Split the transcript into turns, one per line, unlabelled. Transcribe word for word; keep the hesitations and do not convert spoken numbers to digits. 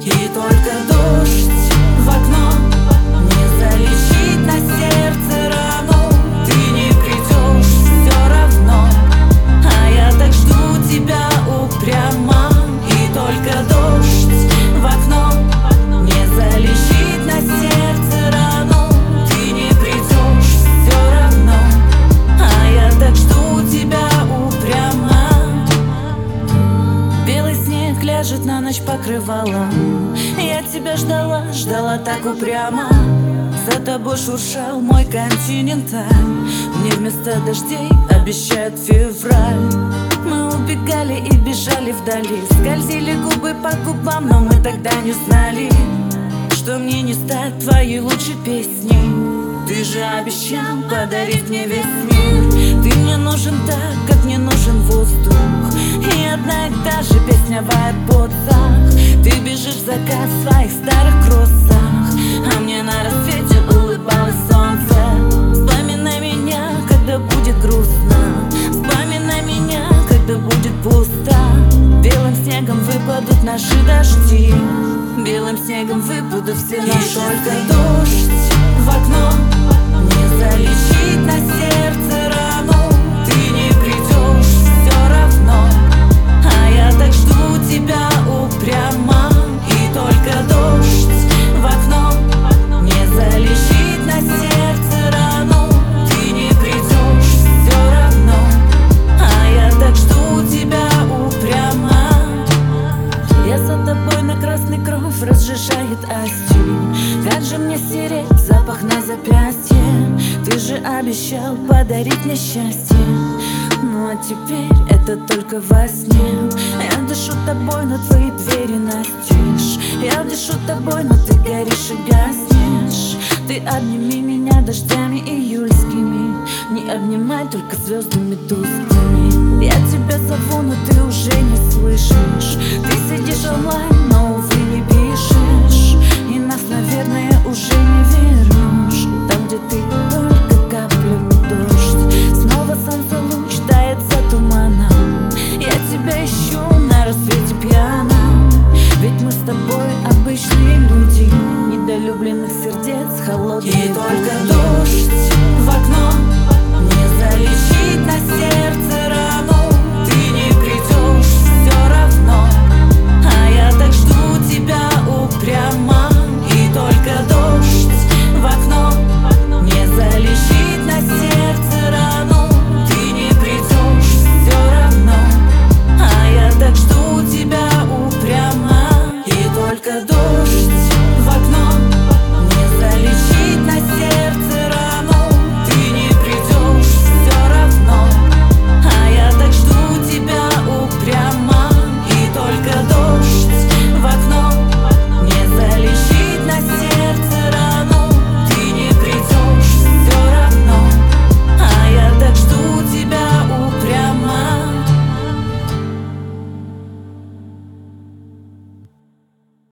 И только дождь в окно не залечит на сердце рану. Ты не придешь все равно, а я так жду тебя упрямо. И только дождь в окно не залечит на сердце рану. Ты не придешь все равно, а я так жду тебя упрямо. Белый снег ляжет на ночь покрывалом. Я тебя ждала, ждала так упрямо. За тобой шуршал мой континенталь. Мне вместо дождей обещают февраль. Мы убегали и бежали вдали, скользили губы по губам, но мы тогда не знали, что мне не стать твоей лучшей песней. Ты же обещал подарить мне весь мир. Ты мне нужен так, как мне нужен воздух. И одна и та же песня в айрподсах. Ты бежишь в закат в своих старых кроссах, а мне на рассвете улыбалось солнце. Вспоминай меня, когда будет грустно. Вспоминай меня, когда будет пусто. Белым снегом выпадут наши дожди. Белым снегом выпадут все наши. И только дождь в окно не залечит на сердце рану. Ты не придешь все равно, а я так жду тебя упрямо. И только дождь в окно не залечит на сердце рану. Ты не придешь все равно, а я так жду тебя упрямо. Я за тобой на красный кровь разжижает асти. Как же мне стереть запах на запястье? Ты же обещал подарить мне счастье. Ну а теперь это только во сне. Я дышу тобой, но твои двери настежь. Я дышу тобой, но ты горишь и гаснешь. Ты обними меня дождями июльскими. Не обнимай только звездами тусклыми. Я тебя зову, но ты уже не слышишь. Ты сидишь онлайн, но увы не пишешь. И нас, наверное, уже не вернешь. Там, где ты только каплями дождь. Снова солнце луч тает за туманом. Я тебя ищу на рассвете пьяном. Ведь мы с тобой обычные люди, недолюбленных сердец, холодные. И только